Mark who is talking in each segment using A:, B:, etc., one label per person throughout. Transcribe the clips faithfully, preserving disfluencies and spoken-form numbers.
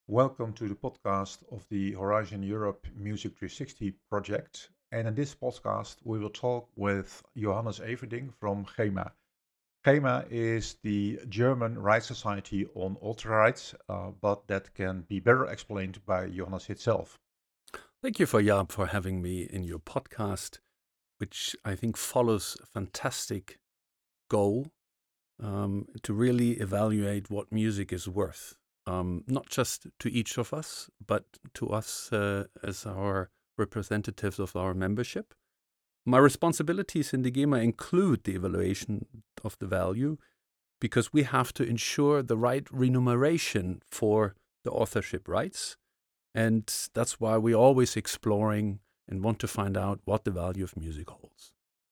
A: Welcome to the podcast of the Horizon Europe Music three sixty project. And in this podcast, we will talk with Johannes Everding from GEMA. GEMA is the German Rights Society on Ultra Rights, uh, but that can be better explained by Johannes itself.
B: Thank you for Jaap for having me in your podcast, which I think follows a fantastic goal um, to really evaluate what music is worth, um, not just to each of us, but to us uh, as our representatives of our membership. My responsibilities in the GEMA include the evaluation of the value because we have to ensure the right remuneration for the authorship rights. And that's why we're always exploring and want to find out what the value of music holds.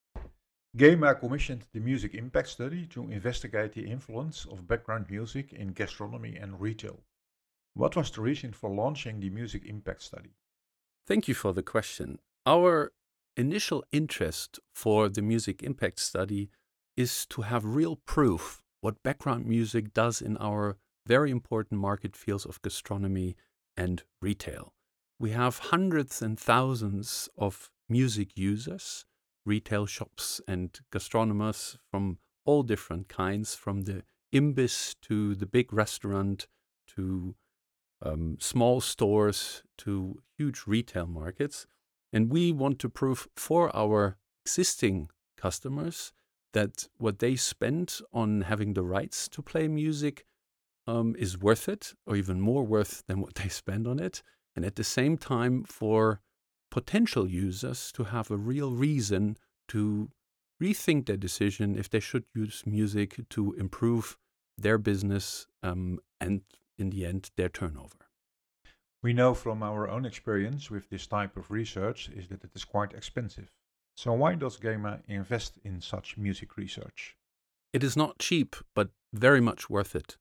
A: GEMA commissioned the Music Impact Study to investigate the influence of background music in gastronomy and retail. What was the reason for launching the Music Impact Study?
B: Thank you for the question. Our initial interest for the Music Impact Study is to have real proof what background music does in our very important market fields of gastronomy and retail. We have hundreds and thousands of music users, retail shops and gastronomers from all different kinds, from the imbiss to the big restaurant to um, small stores to huge retail markets. And we want to prove for our existing customers that what they spend on having the rights to play music um, is worth it, or even more worth than what they spend on it. And at the same time, for potential users to have a real reason to rethink their decision if they should use music to improve their business um, and, in the end, their turnover.
A: We know from our own experience with this type of research is that it is quite expensive. So why does GEMA invest in such music research?
B: It is not cheap, but very much worth it.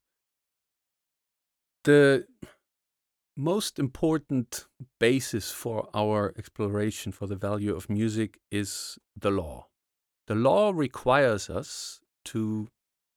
B: The most important basis for our exploration for the value of music is the law. The law requires us to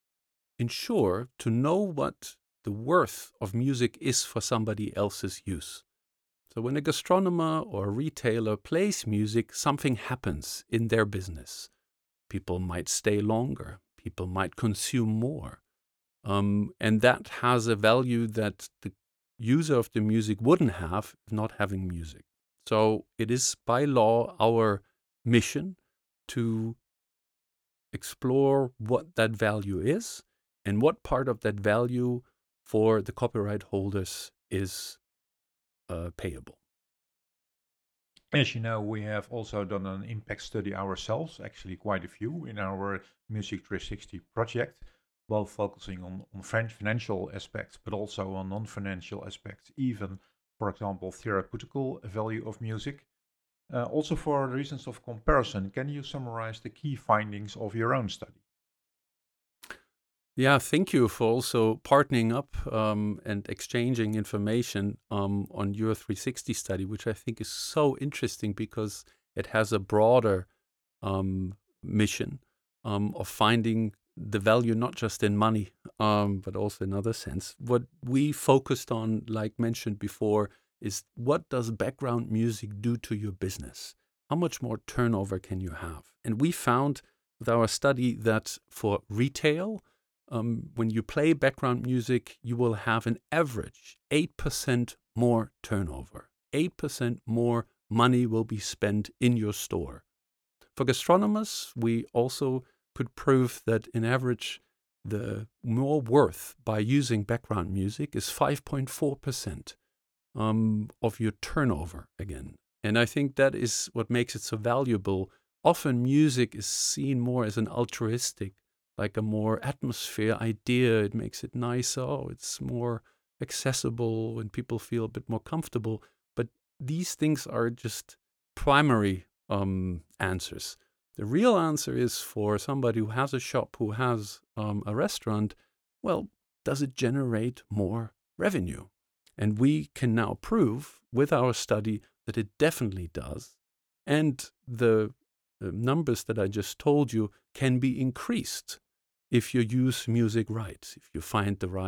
B: ensure to know what the worth of music is for somebody else's use. So when a gastronomer or a retailer plays music, something happens in their business. People might stay longer. People might consume more. Um, and that has a value that the user of the music wouldn't have if not having music. So it is by law our mission to explore what that value is and what part of that value for the copyright holders is uh, payable.
A: As you know, we have also done an impact study ourselves, actually quite a few in our Music three sixty project, both focusing on, on financial aspects, but also on non-financial aspects, even, for example, therapeutical value of music. Uh, also for reasons of comparison, can you summarize the key findings of your own study?
B: Yeah, thank you for also partnering up um, and exchanging information um, on your three sixty study, which I think is so interesting because it has a broader um, mission um, of finding the value not just in money, um, but also in other sense. What we focused on, like mentioned before, is what does background music do to your business? How much more turnover can you have? And we found with our study that for retail, um, when you play background music, you will have an average eight percent more turnover. eight percent more money will be spent in your store. For gastronomers, we also could prove that in average, the more worth by using background music is five point four percent um, of your turnover again. And I think that is what makes it so valuable. Often music is seen more as an altruistic, like a more atmosphere idea. It makes it nicer. Oh, it's more accessible and people feel a bit more comfortable. But these things are just primary um, answers. The real answer is for somebody who has a shop, who has um, a restaurant, well, does it generate more revenue? And we can now prove with our study that it definitely does. And the uh, numbers that I just told you can be increased if you use music right, if you find the right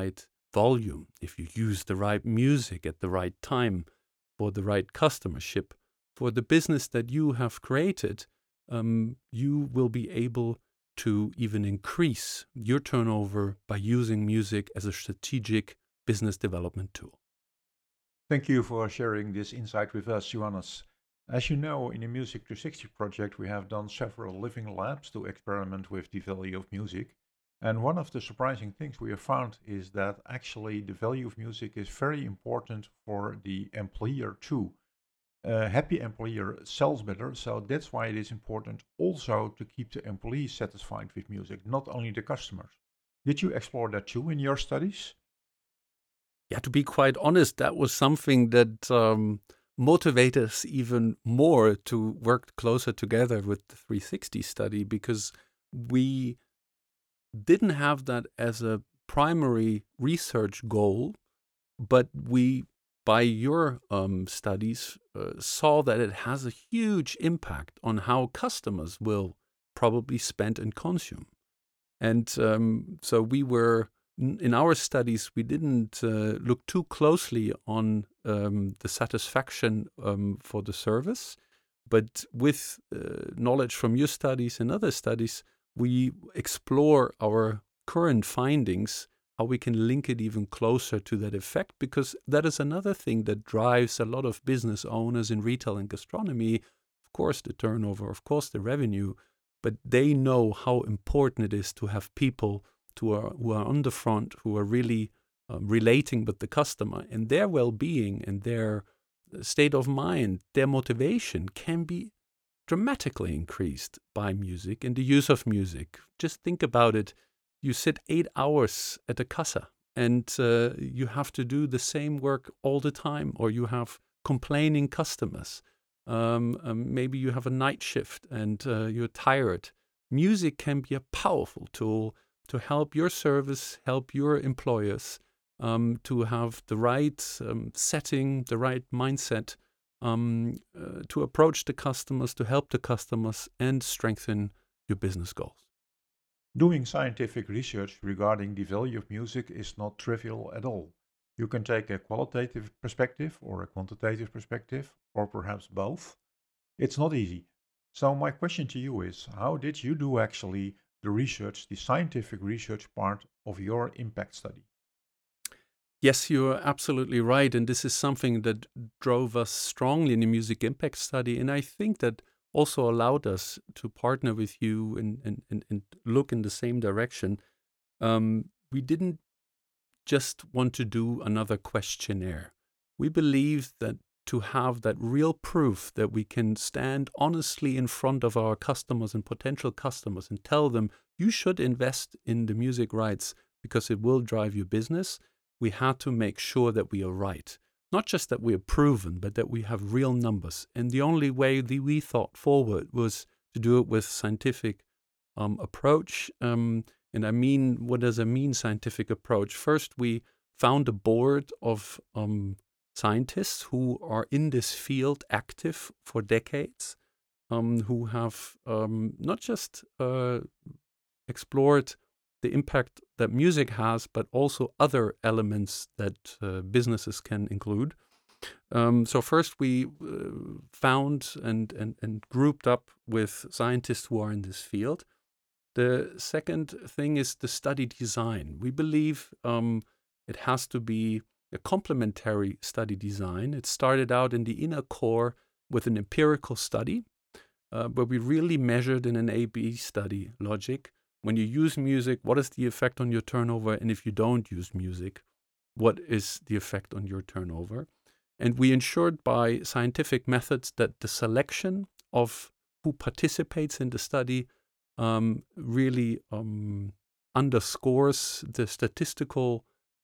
B: volume, if you use the right music at the right time for the right customership, for the business that you have created, um, you will be able to even increase your turnover by using music as a strategic business development tool.
A: Thank you for sharing this insight with us, Johannes. As you know, in the Music three sixty project, we have done several living labs to experiment with the value of music. And one of the surprising things we have found is that actually the value of music is very important for the employer too. A happy employer sells better, so that's why it is important also to keep the employees satisfied with music, not only the customers. Did you explore that too in your studies?
B: Yeah, to be quite honest, that was something that um, motivated us even more to work closer together with the three sixty study, because we didn't have that as a primary research goal, but we, by your um, studies, uh, saw that it has a huge impact on how customers will probably spend and consume. And um, so we were, in our studies, we didn't uh, look too closely on um, the satisfaction um, for the service, but with uh, knowledge from your studies and other studies, we explore our current findings, how we can link it even closer to that effect, because that is another thing that drives a lot of business owners in retail and gastronomy. Of course, the turnover, of course, the revenue, but they know how important it is to have people who are, who are on the front, who are really um, relating with the customer, and their well-being and their state of mind, their motivation can be dramatically increased by music and the use of music. Just think about it. You sit eight hours at a casa and uh, you have to do the same work all the time, or you have complaining customers. Um, um, maybe you have a night shift and uh, you're tired. Music can be a powerful tool to help your service, help your employers um, to have the right um, setting, the right mindset um, uh, to approach the customers, to help the customers, and strengthen your business goals.
A: Doing scientific research regarding the value of music is not trivial at all. You can take a qualitative perspective or a quantitative perspective, or perhaps both. It's not easy. So, my question to you is, how did you do actually the research, the scientific research part of your impact study?
B: Yes, you're absolutely right. And this is something that drove us strongly in the music impact study. And I think that also allowed us to partner with you and, and, and, and look in the same direction. Um, we didn't just want to do another questionnaire. We believe that to have that real proof that we can stand honestly in front of our customers and potential customers and tell them, you should invest in the music rights because it will drive your business, we had to make sure that we are right. Not just that we are proven, but that we have real numbers. And the only way that we thought forward was to do it with scientific um, approach. Um, and I mean, what does it mean, scientific approach? First, we found a board of um, scientists who are in this field active for decades, um, who have um, not just uh, explored the impact that music has, but also other elements that uh, businesses can include. Um, so first we uh, found and, and, and grouped up with scientists who are in this field. The second thing is the study design. We believe um, it has to be a complementary study design. It started out in the inner core with an empirical study, uh, where we really measured in an A B study logic. When you use music, what is the effect on your turnover? And if you don't use music, what is the effect on your turnover? And we ensured by scientific methods that the selection of who participates in the study um, really um, underscores the statistical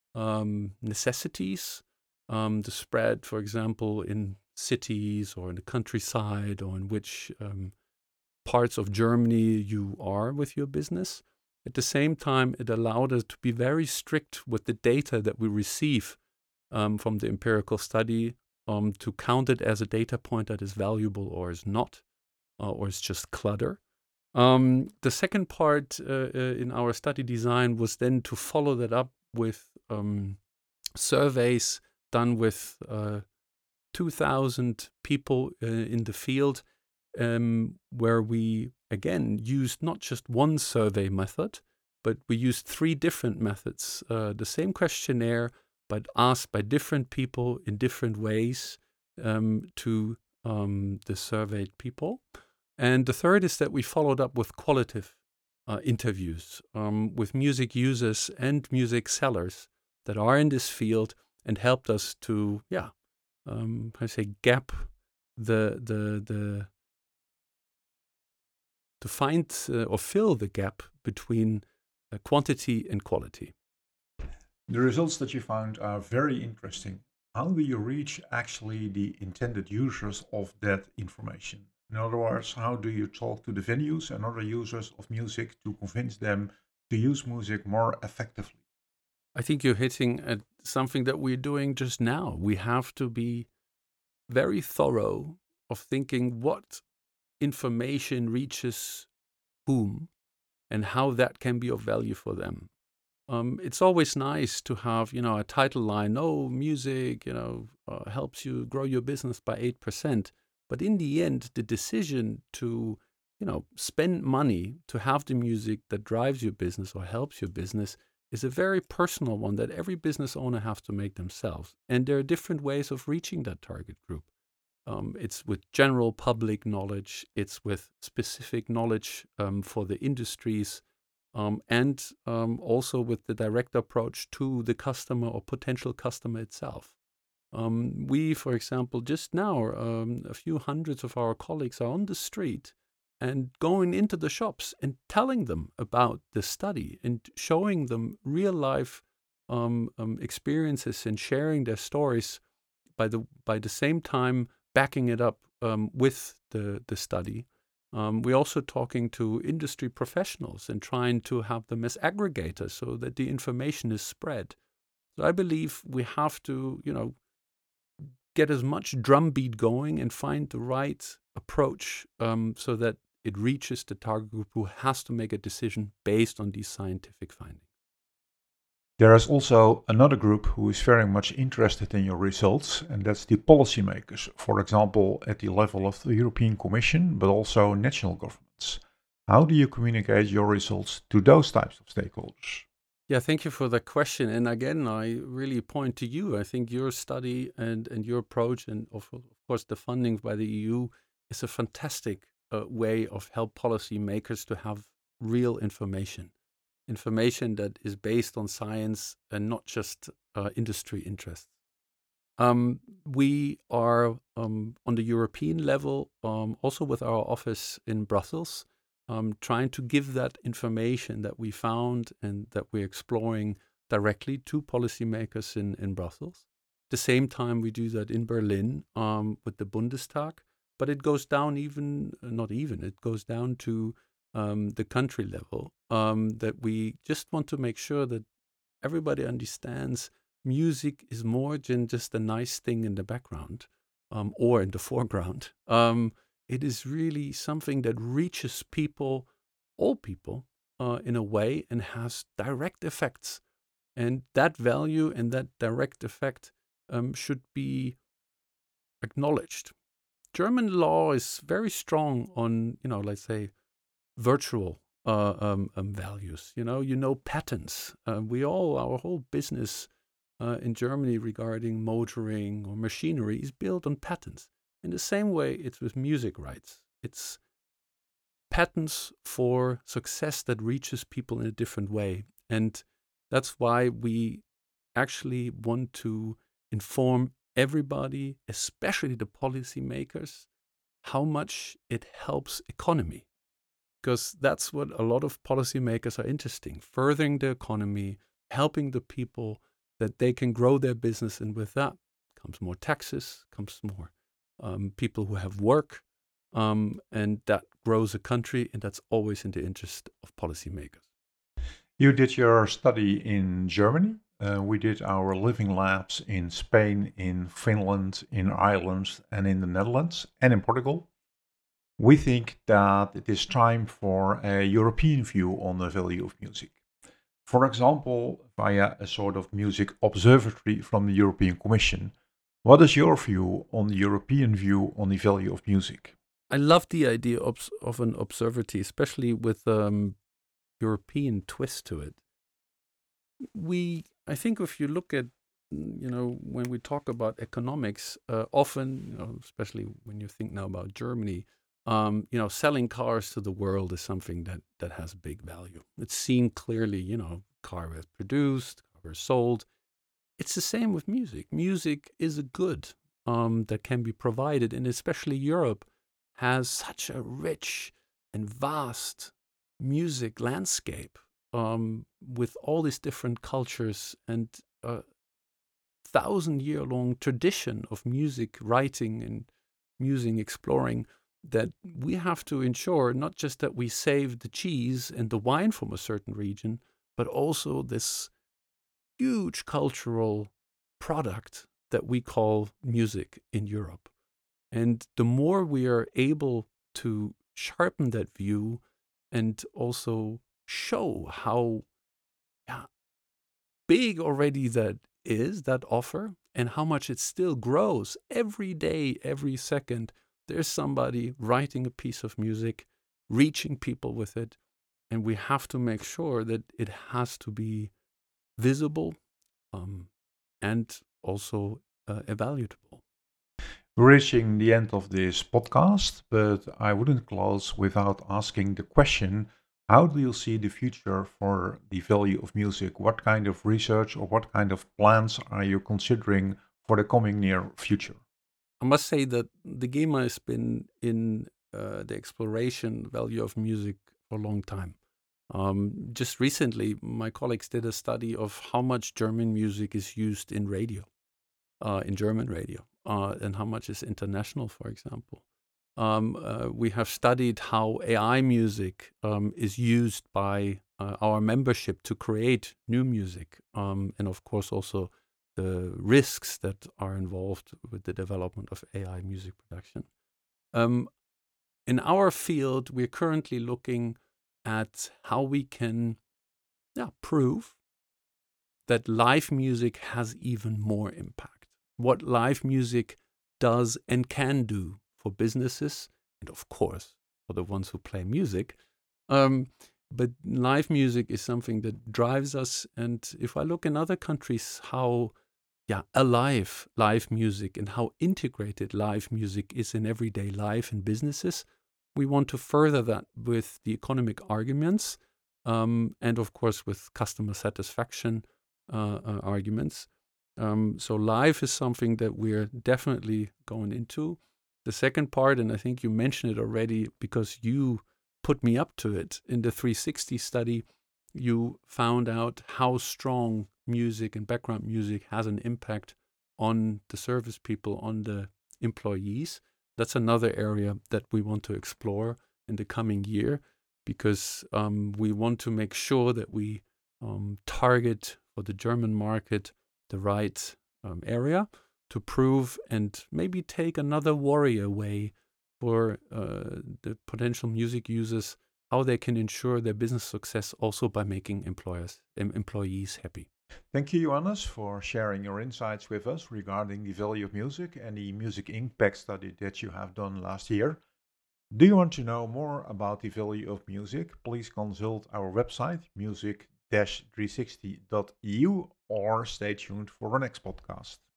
B: um, necessities, um, the spread, for example, in cities or in the countryside, or in which um, parts of Germany you are with your business. At the same time, it allowed us to be very strict with the data that we receive um, from the empirical study, um, to count it as a data point that is valuable or is not, uh, or is just clutter. Um, the second part uh, uh, in our study design was then to follow that up with um, surveys done with uh, two thousand people uh, in the field, um, where we, again, used not just one survey method, but we used three different methods. Uh, the same questionnaire, but asked by different people in different ways um, to um, the surveyed people. And the third is that we followed up with qualitative uh, interviews um, with music users and music sellers that are in this field, and helped us to, yeah, um, how do I say, gap the the the to find uh, or fill the gap between uh, quantity and quality.
A: The results that you found are very interesting. How do you reach actually the intended users of that information? In other words, how do you talk to the venues and other users of music to convince them to use music more effectively?
B: I think you're hitting at something that we're doing just now. We have to be very thorough of thinking what information reaches whom and how that can be of value for them. Um, it's always nice to have, you know, a title line, oh, music, you know, uh, helps you grow your business by eight percent. But in the end, the decision to, you know, spend money to have the music that drives your business or helps your business is a very personal one that every business owner has to make themselves. And there are different ways of reaching that target group. Um, it's with general public knowledge, it's with specific knowledge um, for the industries, um, and um, also with the direct approach to the customer or potential customer itself. Um, we, for example, just now, um, a few hundreds of our colleagues are on the street and going into the shops and telling them about the study and showing them real life um, um, experiences and sharing their stories, by the by the same time backing it up um, with the the study. Um, we're also talking to industry professionals and trying to have them as aggregators so that the information is spread. So I believe we have to, you know, get as much drumbeat going and find the right approach um, so that it reaches the target group who has to make a decision based on these scientific findings.
A: There is also another group who is very much interested in your results, and that's the policymakers, for example, at the level of the European Commission, but also national governments. How do you communicate your results to those types of stakeholders?
B: Yeah, thank you for that question. And again, I really point to you. I think your study and, and your approach, and of, of course the funding by the E U, is a fantastic uh, way of help policymakers to have real information. Information that is based on science and not just uh, industry interests. Um, we are um, on the European level, um, also with our office in Brussels, um, trying to give that information that we found and that we're exploring directly to policymakers in, in Brussels. At the same time, we do that in Berlin um, with the Bundestag, but it goes down even, not even, it goes down to um, the country level, um, that we just want to make sure that everybody understands music is more than just a nice thing in the background um, or in the foreground. Um, it is really something that reaches people, all people, uh, in a way and has direct effects. And that value and that direct effect um, should be acknowledged. German law is very strong on, you know, let's say, virtual uh, um, um, values. You know, you know patents. Uh, we all, our whole business uh, in Germany regarding motoring or machinery is built on patents. In the same way, it's with music rights. It's patents for success that reaches people in a different way. And that's why we actually want to inform everybody, especially the policymakers, how much it helps economy. Because that's what a lot of policymakers are interested in, furthering the economy, helping the people that they can grow their business. And with that comes more taxes, comes more um, people who have work, um, and that grows a country, and that's always in the interest of policymakers.
A: You did your study in Germany. Uh, we did our living labs in Spain, in Finland, in Ireland, and in the Netherlands, and in Portugal. We think that it is time for a European view on the value of music. For example, via a sort of music observatory from the European Commission. What is your view on the European view on the value of music?
B: I love the idea of, of an observatory, especially with um, European twist to it. We, I think, if you look at, mm, you know, when we talk about economics, uh, often, you know, especially when you think now about Germany, um, you know, selling cars to the world is something that that has big value. It's seen clearly, you know, car was produced, car was sold. It's the same with music. Music is a good um, that can be provided, and especially Europe has such a rich and vast music landscape um, with all these different cultures and a thousand year long tradition of music writing and music exploring that we have to ensure not just that we save the cheese and the wine from a certain region, but also this huge cultural product that we call music in Europe. And the more we are able to sharpen that view and also show how yeah, big already that is, that offer, and how much it still grows every day, every second, there's somebody writing a piece of music, reaching people with it. And we have to make sure that it has to be visible um, and also uh, evaluable.
A: We're reaching the end of this podcast, but I wouldn't close without asking the question, how do you see the future for the value of music? What kind of research or what kind of plans are you considering for the coming near future?
B: I must say that the GEMA has been in uh, the exploration value of music for a long time. Um, just recently, my colleagues did a study of how much German music is used in radio, uh, in German radio, uh, and how much is international, for example. Um, uh, we have studied how A I music um, is used by uh, our membership to create new music, um, and of course also the risks that are involved with the development of A I music production. Um, in our field, we're currently looking at how we can yeah, prove that live music has even more impact. What live music does and can do for businesses, and of course, for the ones who play music. Um, but live music is something that drives us. And if I look in other countries, how yeah, alive live music and how integrated live music is in everyday life and businesses, we want to further that with the economic arguments um, and, of course, with customer satisfaction uh, uh, arguments. Um, so live is something that we're definitely going into. The second part, and I think you mentioned it already because you put me up to it in the three sixty study, you found out how strong music and background music has an impact on the service people, on the employees. That's another area that we want to explore in the coming year because um, we want to make sure that we um, target for the German market the right um, area to prove and maybe take another worry away for uh, the potential music users, how they can ensure their business success also by making employers em- employees happy.
A: Thank you, Johannes, for sharing your insights with us regarding the value of music and the music impact study that you have done last year. Do you want to know more about the value of music? Please consult our website, music dash three sixty dot e u, or stay tuned for our next podcast.